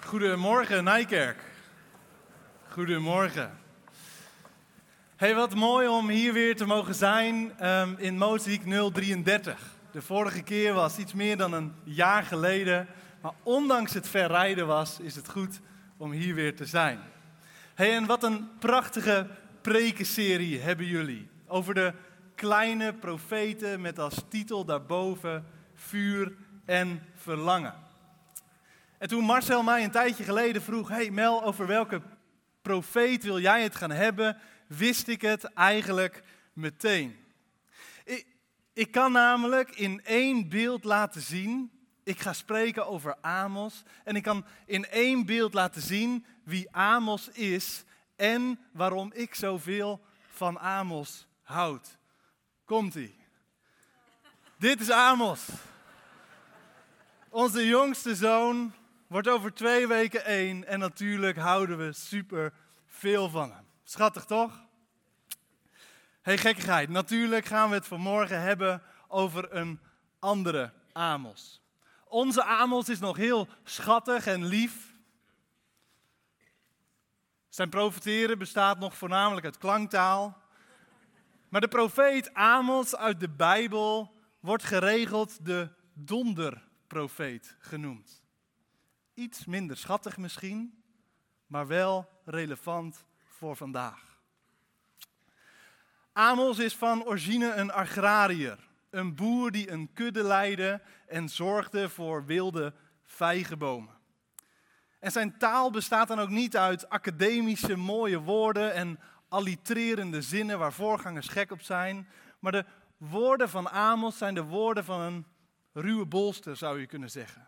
Goedemorgen Nijkerk. Goedemorgen. Hey, wat mooi om hier weer te mogen zijn in Mozaïek 033. De vorige keer was iets meer dan een jaar geleden, maar ondanks het ver rijden is het goed om hier weer te zijn. Hey, en wat een prachtige prekenserie hebben jullie over de kleine profeten met als titel daarboven vuur en verlangen. En toen Marcel mij een tijdje geleden vroeg, hey Mel, over welke profeet wil jij het gaan hebben, wist ik het eigenlijk meteen. Ik kan namelijk in één beeld laten zien, ik ga spreken over Amos, en ik kan in één beeld laten zien wie Amos is en waarom ik zoveel van Amos houd. Komt-ie. Dit is Amos. Onze jongste zoon wordt over 2 weken 1 en natuurlijk houden we super veel van hem. Schattig toch? Hey, gekkigheid. Natuurlijk gaan we het vanmorgen hebben over een andere Amos. Onze Amos is nog heel schattig en lief. Zijn profeteren bestaat nog voornamelijk uit klanktaal. Maar de profeet Amos uit de Bijbel wordt geregeld de donderprofeet genoemd. Iets minder schattig misschien, maar wel relevant voor vandaag. Amos is van origine een agrariër. Een boer die een kudde leidde en zorgde voor wilde vijgenbomen. En zijn taal bestaat dan ook niet uit academische mooie woorden en allitererende zinnen waar voorgangers gek op zijn. Maar de woorden van Amos zijn de woorden van een ruwe bolster, zou je kunnen zeggen.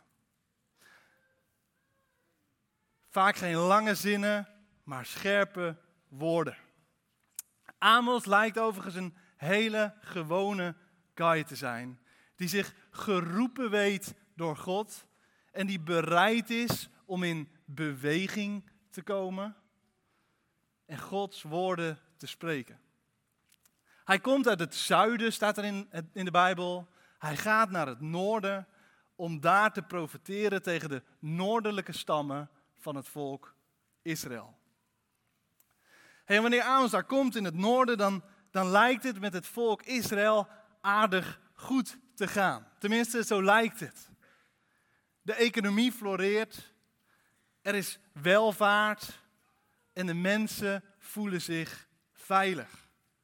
Vaak geen lange zinnen, maar scherpe woorden. Amos lijkt overigens een hele gewone guy te zijn, die zich geroepen weet door God en die bereid is om in beweging te komen en Gods woorden te spreken. Hij komt uit het zuiden, staat er in de Bijbel. Hij gaat naar het noorden om daar te profeteren tegen de noordelijke stammen van het volk Israël. En wanneer Amos daar komt in het noorden, dan lijkt het met het volk Israël aardig goed te gaan. Tenminste, zo lijkt het. De economie floreert, er is welvaart en de mensen voelen zich veilig.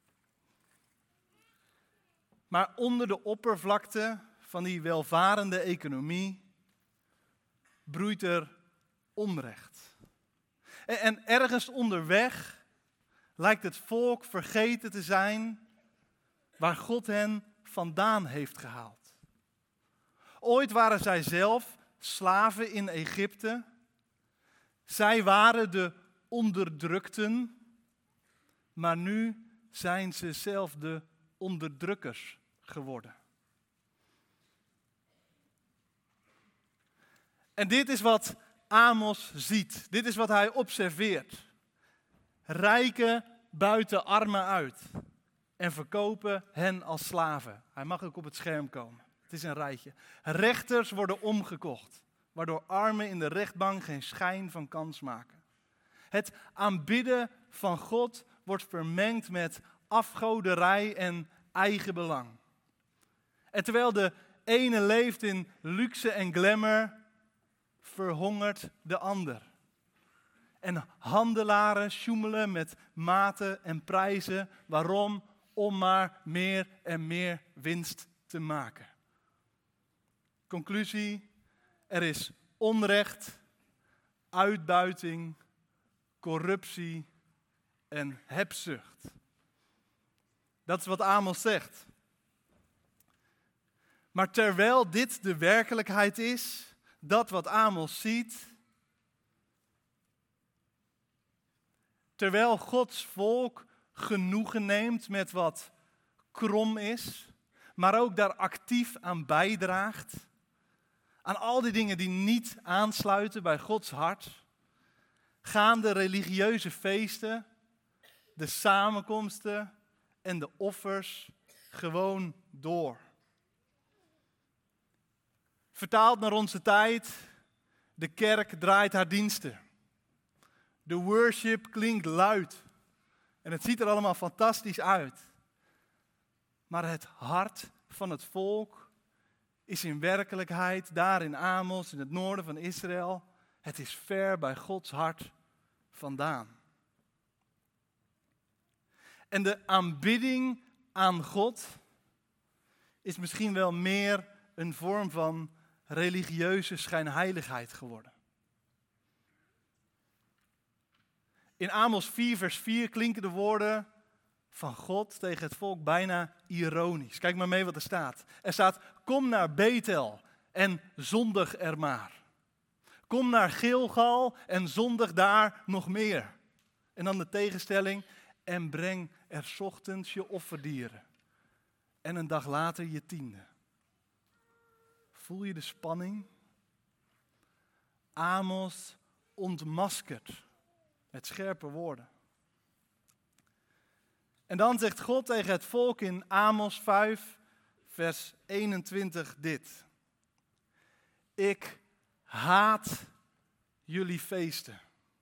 Maar onder de oppervlakte van die welvarende economie broeit er onrecht. En ergens onderweg lijkt het volk vergeten te zijn waar God hen vandaan heeft gehaald. Ooit waren zij zelf slaven in Egypte. Zij waren de onderdrukten, maar nu zijn ze zelf de onderdrukkers geworden. En dit is wat Amos ziet. Dit is wat hij observeert. Rijken buiten armen uit en verkopen hen als slaven. Hij mag ook op het scherm komen. Het is een rijtje. Rechters worden omgekocht, waardoor armen in de rechtbank geen schijn van kans maken. Het aanbidden van God wordt vermengd met afgoderij en eigenbelang. En terwijl de ene leeft in luxe en glamour, verhongert de ander. En handelaren sjoemelen met maten en prijzen. Waarom? Om maar meer en meer winst te maken. Conclusie, er is onrecht, uitbuiting, corruptie en hebzucht. Dat is wat Amos zegt. Maar terwijl dit de werkelijkheid is, dat wat Amos ziet, terwijl Gods volk genoegen neemt met wat krom is, maar ook daar actief aan bijdraagt, aan al die dingen die niet aansluiten bij Gods hart, gaan de religieuze feesten, de samenkomsten en de offers gewoon door. Vertaald naar onze tijd, De kerk draait haar diensten. De worship klinkt luid. En het ziet er allemaal fantastisch uit. Maar het hart van het volk is in werkelijkheid daar in Amos, in het noorden van Israël. Het is ver bij Gods hart vandaan. En de aanbidding aan God is misschien wel meer een vorm van religieuze schijnheiligheid geworden. In Amos 4 vers 4 klinken de woorden van God tegen het volk bijna ironisch. Kijk maar mee wat er staat. Er staat, kom naar Bethel en zondig er maar. Kom naar Gilgal en zondig daar nog meer. En dan de tegenstelling, en breng er 's ochtends je offerdieren. En een dag later je tiende. Voel je de spanning? Amos ontmaskert met scherpe woorden. En dan zegt God tegen het volk in Amos 5, vers 21 dit. Ik haat jullie feesten.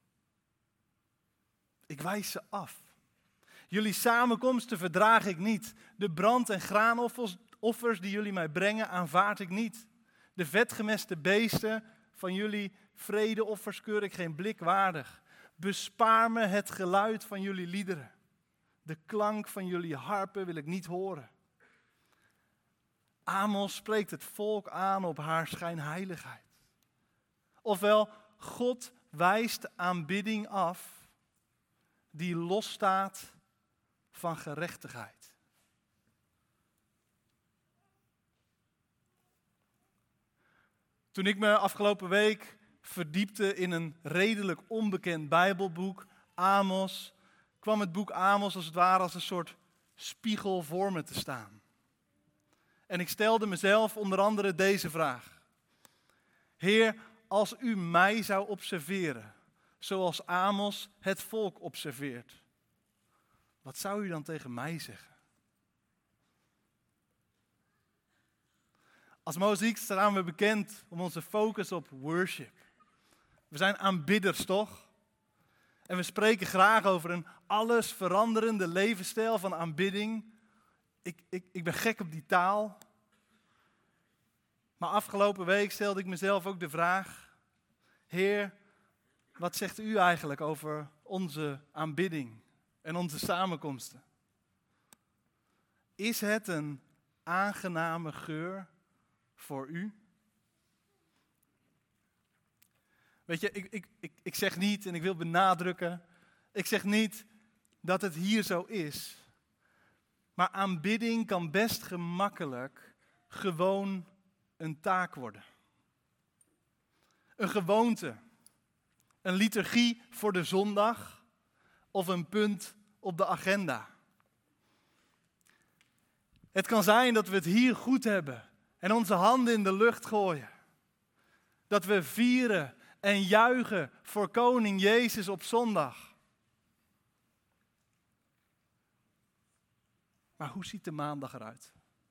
Ik wijs ze af. Jullie samenkomsten verdraag ik niet. De brand- en graanoffers die jullie mij brengen aanvaard ik niet. De vetgemeste beesten van jullie vredeoffers keur ik geen blik waardig. Bespaar me het geluid van jullie liederen. De klank van jullie harpen wil ik niet horen. Amos spreekt het volk aan op haar schijnheiligheid. Ofwel, God wijst aanbidding af die losstaat van gerechtigheid. Toen ik me afgelopen week verdiepte in een redelijk onbekend Bijbelboek, Amos, kwam het boek Amos als het ware als een soort spiegel voor me te staan. En ik stelde mezelf onder andere deze vraag. Heer, als u mij zou observeren, zoals Amos het volk observeert, wat zou u dan tegen mij zeggen? Als Mozaïek staan we bekend om onze focus op worship. We zijn aanbidders, toch? En we spreken graag over een alles veranderende levensstijl van aanbidding. Ik ben gek op die taal. Maar afgelopen week stelde ik mezelf ook de vraag. Heer, wat zegt u eigenlijk over onze aanbidding en onze samenkomsten? Is het een aangename geur voor u? Weet je, ik zeg niet, en ik wil benadrukken, ik zeg niet dat het hier zo is. Maar aanbidding kan best gemakkelijk gewoon een taak worden. Een gewoonte, een liturgie voor de zondag of een punt op de agenda. Het kan zijn dat we het hier goed hebben en onze handen in de lucht gooien. Dat we vieren en juichen voor koning Jezus op zondag. Maar hoe ziet de maandag eruit?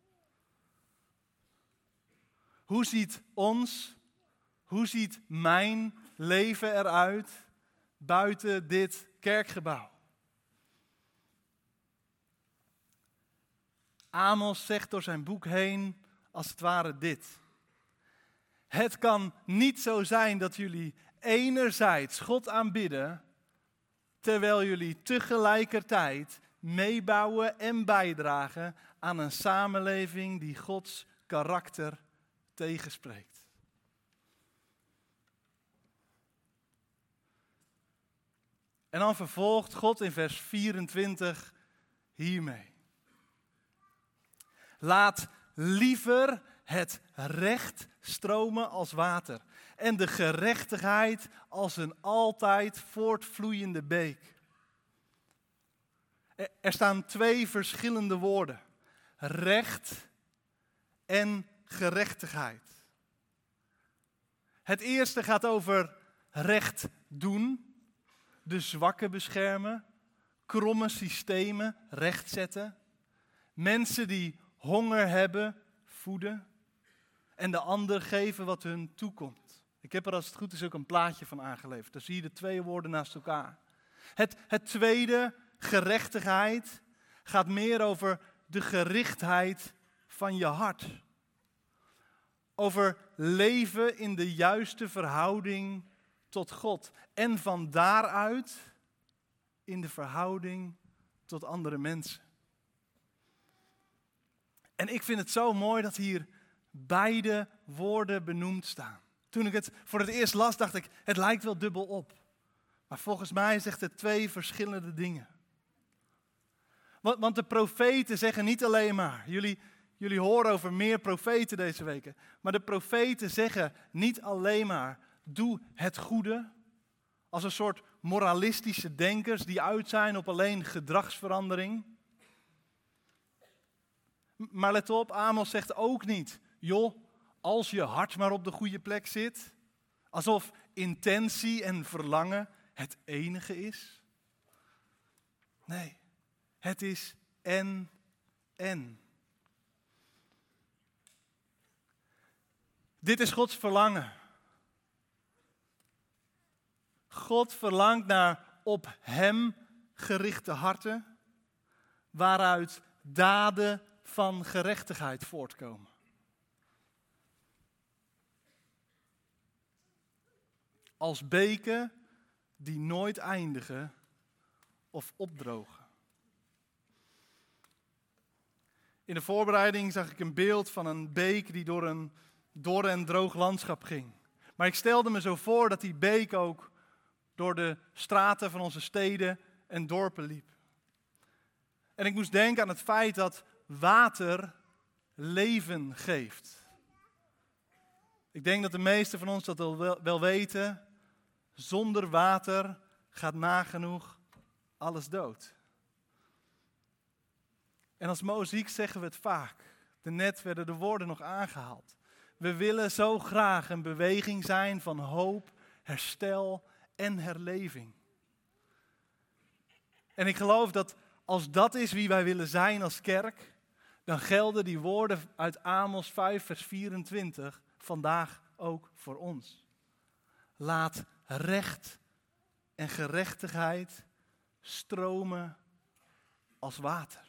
Hoe ziet mijn leven eruit buiten dit kerkgebouw? Amos zegt door zijn boek heen als het ware dit. Het kan niet zo zijn dat jullie enerzijds God aanbidden, terwijl jullie tegelijkertijd meebouwen en bijdragen aan een samenleving die Gods karakter tegenspreekt. En dan vervolgt God in vers 24 hiermee. Laat liever het recht stromen als water en de gerechtigheid als een altijd voortvloeiende beek. Er staan twee verschillende woorden. Recht en gerechtigheid. Het eerste gaat over recht doen, de zwakken beschermen, kromme systemen rechtzetten, mensen die honger hebben voeden en de ander geven wat hun toekomt. Ik heb er als het goed is ook een plaatje van aangeleverd. Daar zie je de twee woorden naast elkaar. Het tweede, gerechtigheid, gaat meer over de gerichtheid van je hart. Over leven in de juiste verhouding tot God. En van daaruit in de verhouding tot andere mensen. En ik vind het zo mooi dat hier beide woorden benoemd staan. Toen ik het voor het eerst las, dacht ik, het lijkt wel dubbel op. Maar volgens mij zegt het twee verschillende dingen. Want de profeten zeggen niet alleen maar, jullie horen over meer profeten deze weken. Maar de profeten zeggen niet alleen maar, doe het goede. Als een soort moralistische denkers die uit zijn op alleen gedragsverandering. Maar let op, Amos zegt ook niet, joh, als je hart maar op de goede plek zit. Alsof intentie en verlangen het enige is. Nee, het is en. Dit is Gods verlangen. God verlangt naar op hem gerichte harten, waaruit daden van gerechtigheid voortkomen. Als beken die nooit eindigen of opdrogen. In de voorbereiding zag ik een beeld van een beek die door een dor en droog landschap ging. Maar ik stelde me zo voor dat die beek ook door de straten van onze steden en dorpen liep. En ik moest denken aan het feit dat water leven geeft. Ik denk dat de meesten van ons dat wel weten. Zonder water gaat nagenoeg alles dood. En als Mozaïek zeggen we het vaak. Daarnet werden de woorden nog aangehaald. We willen zo graag een beweging zijn van hoop, herstel en herleving. En ik geloof dat als dat is wie wij willen zijn als kerk, dan gelden die woorden uit Amos 5 vers 24 vandaag ook voor ons. Laat recht en gerechtigheid stromen als water.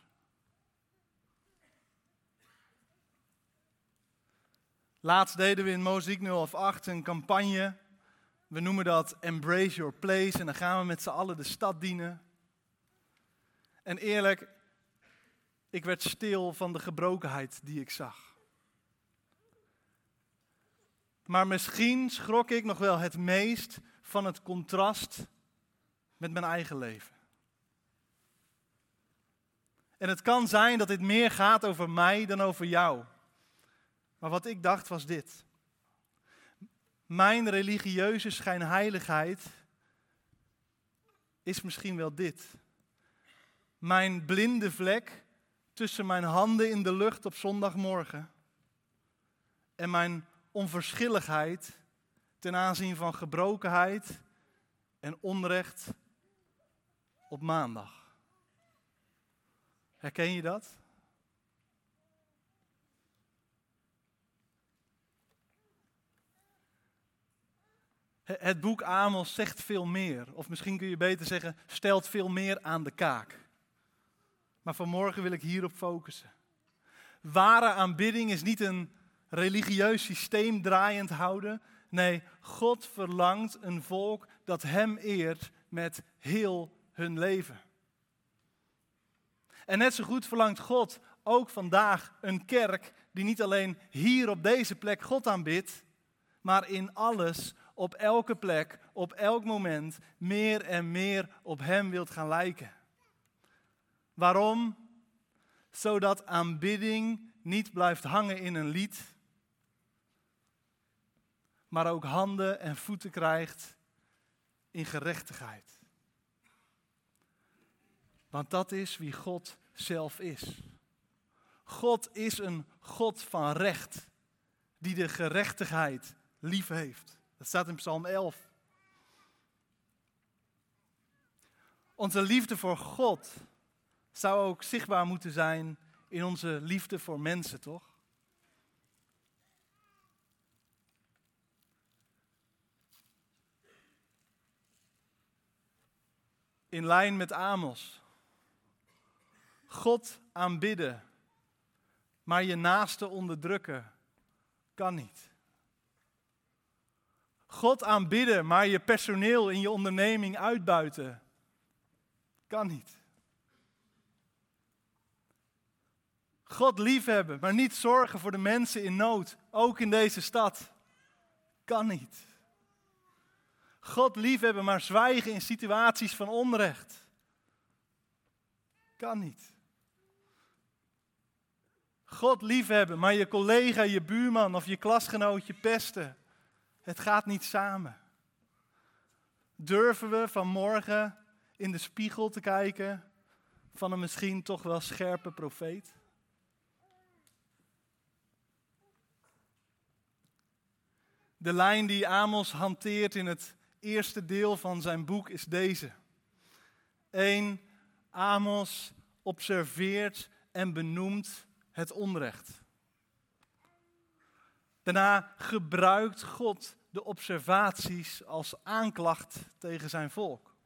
Laatst deden we in Mozaïek 008 een campagne. We noemen dat Embrace Your Place. En dan gaan we met z'n allen de stad dienen. En eerlijk, ik werd stil van de gebrokenheid die ik zag. Maar misschien schrok ik nog wel het meest van het contrast met mijn eigen leven. En het kan zijn dat dit meer gaat over mij dan over jou. Maar wat ik dacht was dit. Mijn religieuze schijnheiligheid is misschien wel dit. Mijn blinde vlek tussen mijn handen in de lucht op zondagmorgen en mijn onverschilligheid ten aanzien van gebrokenheid en onrecht op maandag. Herken je dat? Het boek Amos zegt veel meer, of misschien kun je beter zeggen, stelt veel meer aan de kaak. Maar vanmorgen wil ik hierop focussen. Ware aanbidding is niet een religieus systeem draaiend houden. Nee, God verlangt een volk dat hem eert met heel hun leven. En net zo goed verlangt God ook vandaag een kerk die niet alleen hier op deze plek God aanbidt, maar in alles, op elke plek, op elk moment, meer en meer op hem wilt gaan lijken. Waarom? Zodat aanbidding niet blijft hangen in een lied, maar ook handen en voeten krijgt in gerechtigheid. Want dat is wie God zelf is. God is een God van recht, die de gerechtigheid lief heeft. Dat staat in Psalm 11. Onze liefde voor God zou ook zichtbaar moeten zijn in onze liefde voor mensen, toch? in lijn met Amos. God aanbidden, maar je naaste onderdrukken, kan niet. God aanbidden, maar je personeel in je onderneming uitbuiten, kan niet. God liefhebben, maar niet zorgen voor de mensen in nood, ook in deze stad, kan niet. God liefhebben, maar zwijgen in situaties van onrecht, kan niet. God liefhebben, maar je collega, je buurman of je klasgenootje pesten, het gaat niet samen. Durven we vanmorgen in de spiegel te kijken van een misschien toch wel scherpe profeet? De lijn die Amos hanteert in het eerste deel van zijn boek is deze. 1. Amos observeert en benoemt het onrecht. Daarna gebruikt God de observaties als aanklacht tegen zijn volk.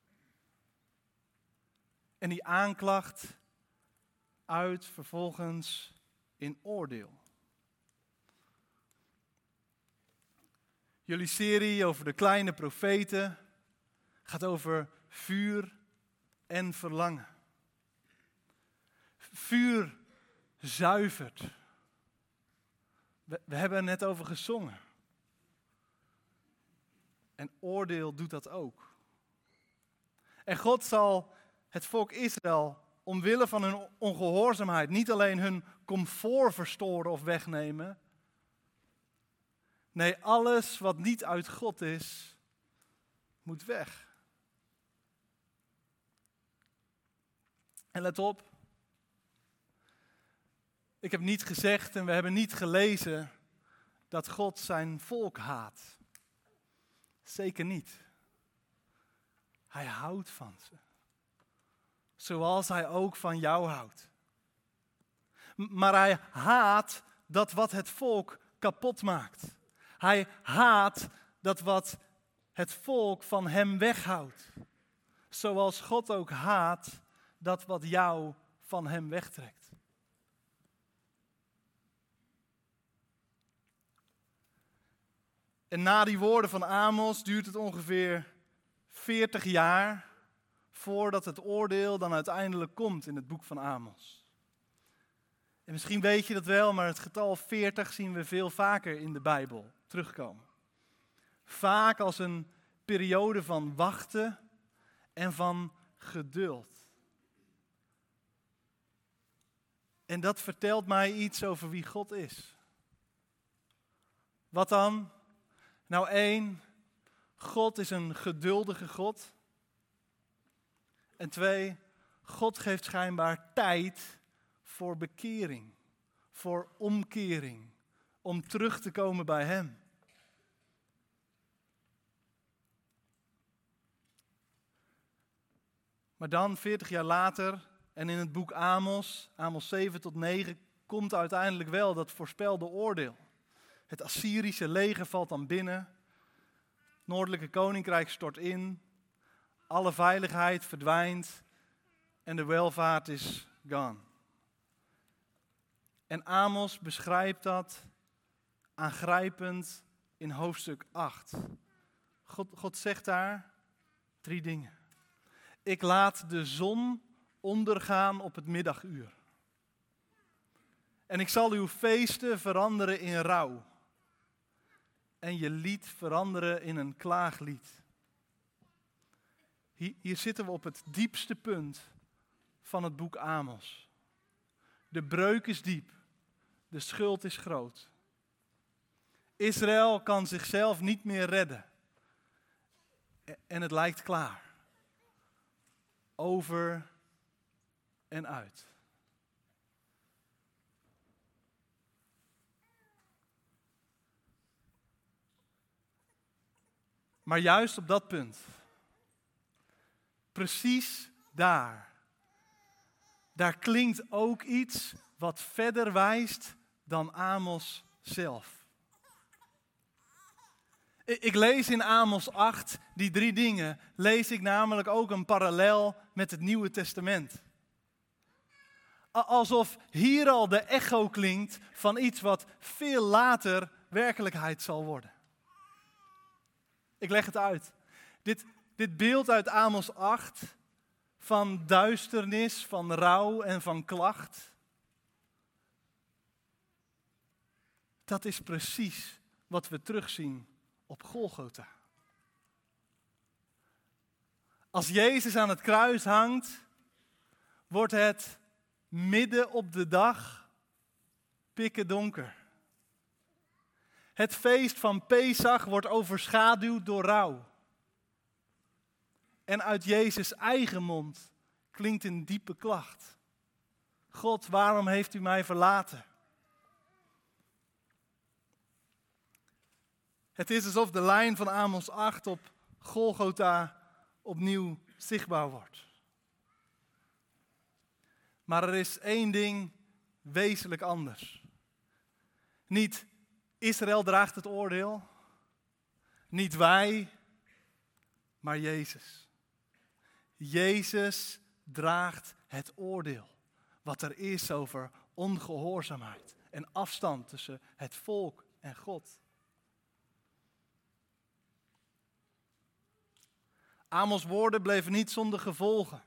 En die aanklacht uit vervolgens in oordeel. Jullie serie over de kleine profeten gaat over vuur en verlangen. Vuur zuivert. We hebben er net over gezongen. En oordeel doet dat ook. En God zal het volk Israël omwille van hun ongehoorzaamheid niet alleen hun comfort verstoren of wegnemen. Nee, alles wat niet uit God is, moet weg. En let op. Ik heb niet gezegd en we hebben niet gelezen dat God zijn volk haat. Zeker niet. Hij houdt van ze. Zoals hij ook van jou houdt. Maar hij haat dat wat het volk kapot maakt. Hij haat dat wat het volk van hem weghoudt. Zoals God ook haat dat wat jou van hem wegtrekt. En na die woorden van Amos duurt het ongeveer 40 jaar voordat het oordeel dan uiteindelijk komt in het boek van Amos. En misschien weet je dat wel, maar het getal 40 zien we veel vaker in de Bijbel terugkomen. Vaak als een periode van wachten en van geduld. En dat vertelt mij iets over wie God is. Wat dan? Nou 1, God is een geduldige God. En 2, God geeft schijnbaar tijd voor bekering, voor omkering, om terug te komen bij hem. Maar dan, 40 jaar later, en in het boek Amos 7 tot 9, komt uiteindelijk wel dat voorspelde oordeel. Het Assyrische leger valt dan binnen, het noordelijke koninkrijk stort in, alle veiligheid verdwijnt en de welvaart is gone. En Amos beschrijft dat aangrijpend in hoofdstuk 8. God zegt daar 3 dingen. Ik laat de zon ondergaan op het middaguur. En ik zal uw feesten veranderen in rouw. En je lied veranderen in een klaaglied. Hier zitten we op het diepste punt van het boek Amos. De breuk is diep. De schuld is groot. Israël kan zichzelf niet meer redden. En het lijkt klaar. Over en uit. Maar juist op dat punt, precies daar klinkt ook iets wat verder wijst dan Amos zelf. Ik lees in Amos 8, die 3 dingen, lees ik namelijk ook een parallel met het Nieuwe Testament. Alsof hier al de echo klinkt van iets wat veel later werkelijkheid zal worden. Ik leg het uit. Dit beeld uit Amos 8 van duisternis, van rouw en van klacht. Dat is precies wat we terugzien op Golgotha. Als Jezus aan het kruis hangt, wordt het midden op de dag pikken donker. Het feest van Pesach wordt overschaduwd door rouw. En uit Jezus' eigen mond klinkt een diepe klacht. God, waarom heeft u mij verlaten? Het is alsof de lijn van Amos 8 op Golgotha opnieuw zichtbaar wordt. Maar er is één ding wezenlijk anders. Niet Israël draagt het oordeel, niet wij, maar Jezus. Jezus draagt het oordeel. Wat er is over ongehoorzaamheid en afstand tussen het volk en God. Amos' woorden bleven niet zonder gevolgen.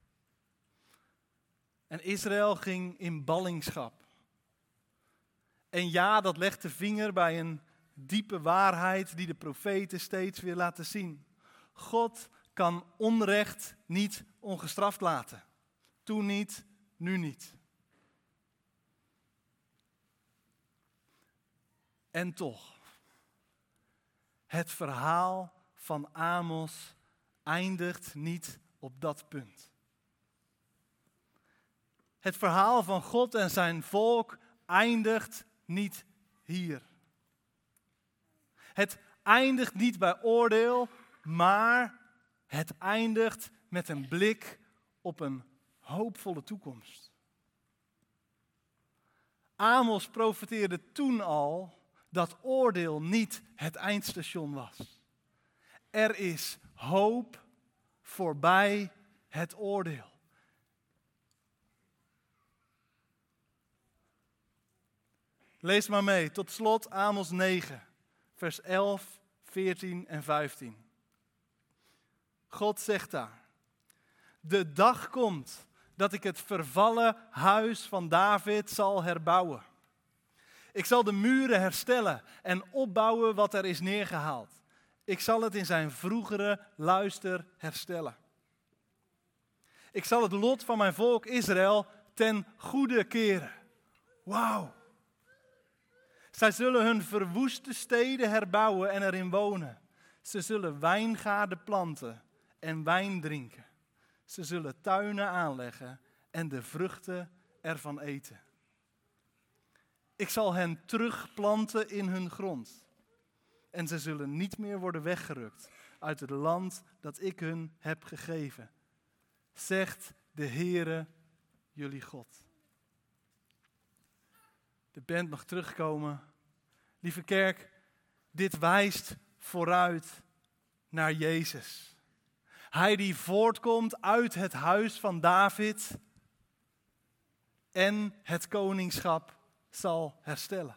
En Israël ging in ballingschap. En ja, dat legt de vinger bij een diepe waarheid die de profeten steeds weer laten zien. God kan onrecht niet ongestraft laten. Toen niet, nu niet. En toch, het verhaal van Amos eindigt niet op dat punt. Het verhaal van God en zijn volk eindigt niet hier. Het eindigt niet bij oordeel, maar het eindigt met een blik op een hoopvolle toekomst. Amos profeteerde toen al dat oordeel niet het eindstation was. Er is hoop voorbij het oordeel. Lees maar mee, tot slot Amos 9, vers 11, 14 en 15. God zegt daar: de dag komt dat ik het vervallen huis van David zal herbouwen. Ik zal de muren herstellen en opbouwen wat er is neergehaald. Ik zal het in zijn vroegere luister herstellen. Ik zal het lot van mijn volk Israël ten goede keren. Wauw. Zij zullen hun verwoeste steden herbouwen en erin wonen. Ze zullen wijngaarden planten en wijn drinken. Ze zullen tuinen aanleggen en de vruchten ervan eten. Ik zal hen terugplanten in hun grond. En ze zullen niet meer worden weggerukt uit het land dat ik hun heb gegeven. Zegt de Heere, jullie God. De band mag terugkomen. Lieve kerk, dit wijst vooruit naar Jezus. Hij die voortkomt uit het huis van David en het koningschap zal herstellen.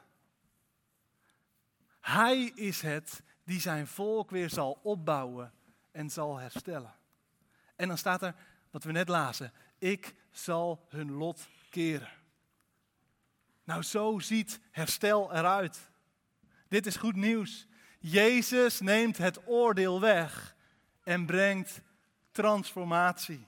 Hij is het die zijn volk weer zal opbouwen en zal herstellen. En dan staat er, wat we net lazen, ik zal hun lot keren. Nou, zo ziet herstel eruit. Dit is goed nieuws. Jezus neemt het oordeel weg en brengt transformatie.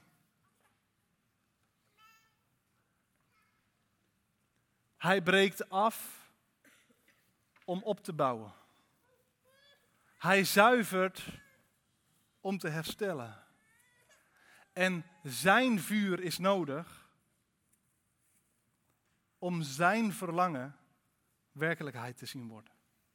Hij breekt af om op te bouwen. Hij zuivert om te herstellen. En zijn vuur is nodig om zijn verlangen werkelijkheid te zien worden.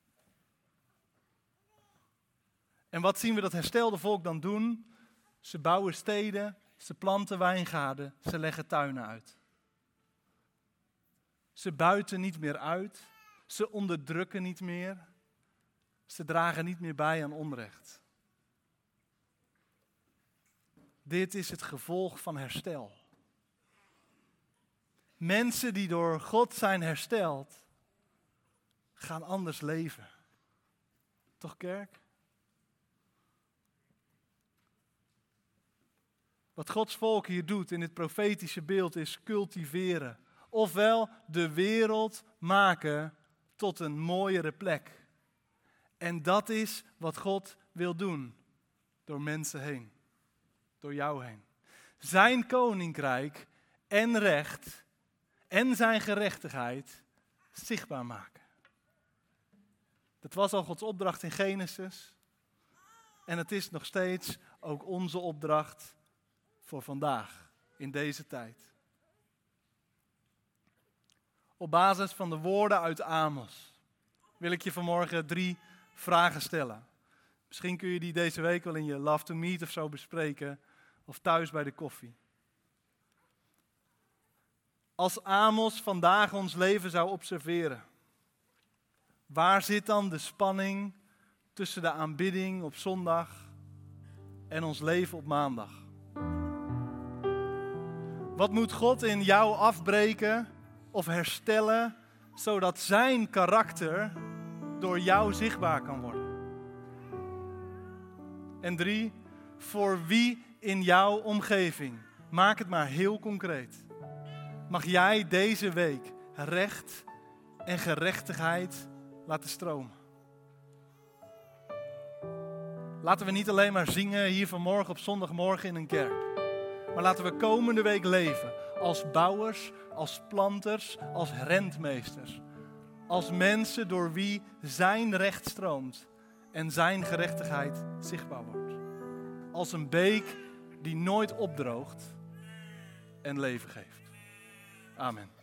En wat zien we dat herstelde volk dan doen? Ze bouwen steden, ze planten wijngaarden, ze leggen tuinen uit. Ze buiten niet meer uit, ze onderdrukken niet meer. Ze dragen niet meer bij aan onrecht. Dit is het gevolg van herstel. Mensen die door God zijn hersteld, gaan anders leven. Toch, kerk? Wat Gods volk hier doet in dit profetische beeld is cultiveren. Ofwel de wereld maken tot een mooiere plek. En dat is wat God wil doen door mensen heen. Door jou heen. Zijn koninkrijk en recht en zijn gerechtigheid zichtbaar maken. Dat was al Gods opdracht in Genesis. En het is nog steeds ook onze opdracht voor vandaag, in deze tijd. Op basis van de woorden uit Amos wil ik je vanmorgen 3 vragen stellen. Misschien kun je die deze week wel in je Love to Meet of zo bespreken, of thuis bij de koffie. Als Amos vandaag ons leven zou observeren, waar zit dan de spanning tussen de aanbidding op zondag en ons leven op maandag? Wat moet God in jou afbreken of herstellen, zodat zijn karakter door jou zichtbaar kan worden? En 3, voor wie in jouw omgeving, maak het maar heel concreet, mag jij deze week recht en gerechtigheid laten stromen? Laten we niet alleen maar zingen hier vanmorgen op zondagmorgen in een kerk. Maar laten we komende week leven als bouwers, als planters, als rentmeesters. Als mensen door wie zijn recht stroomt en zijn gerechtigheid zichtbaar wordt. Als een beek die nooit opdroogt en leven geeft. Amen.